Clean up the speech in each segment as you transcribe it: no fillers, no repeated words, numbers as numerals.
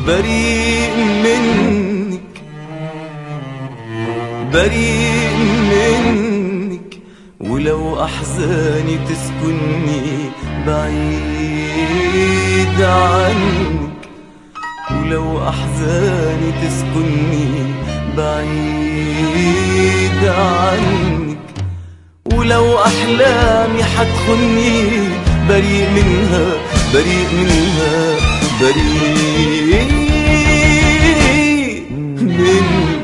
بريء منك، بريء منك. ولو أحزاني تسكنني بعيد عنك، ولو أحزاني تسكنني بعيد عنك، ولو أحلامي حتخني بريء منها، بريء منها، بريء منك.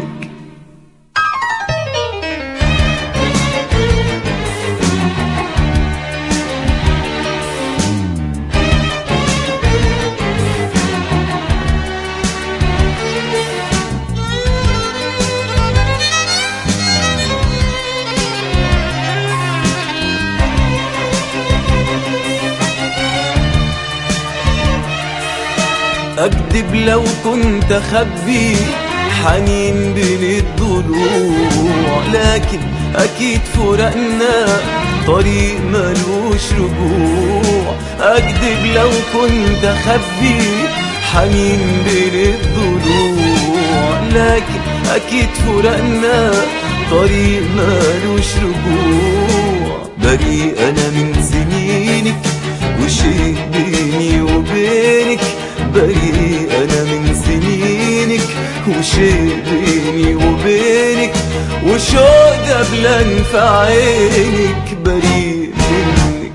أكدب لو كنت أخبي حنين بين الضلوع، لكن أكيد فراقنا طريق ملوش رجوع. أكدب لو كنت أخبي حنين بين الضلوع، لكن أكيد فراقنا طريق ملوش رجوع. بريء أنا من سنينك وشيء بيني وبينك، بريء أنا من سنينك وشيء بيني وبينك، وشوق دبلان في عينك. بريء منك،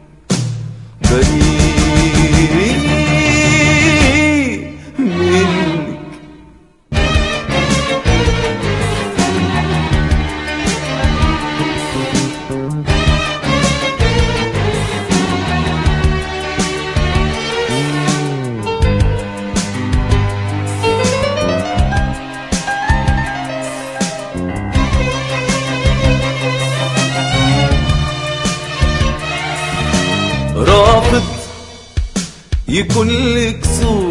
بريء منك. رافض يكون لك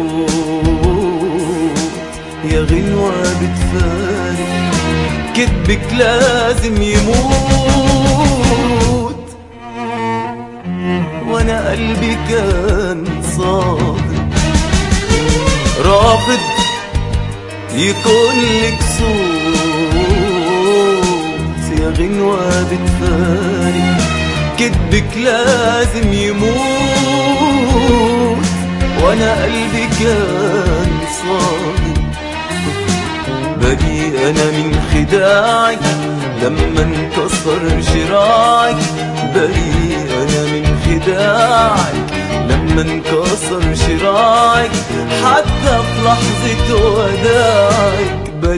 صوت يا غنوة بتفارق، كدبك لازم يموت، وانا قلبي كان صادق. رافض يكون لك صوت يا غنوة بتفارق، كدبك لازم يموت، وانا قلبي كان صادق. بريء انا من خداعك لما انكسر شراعك، بريء انا من خداعك لما انكسر شراعك، حتى في لحظة وداعك.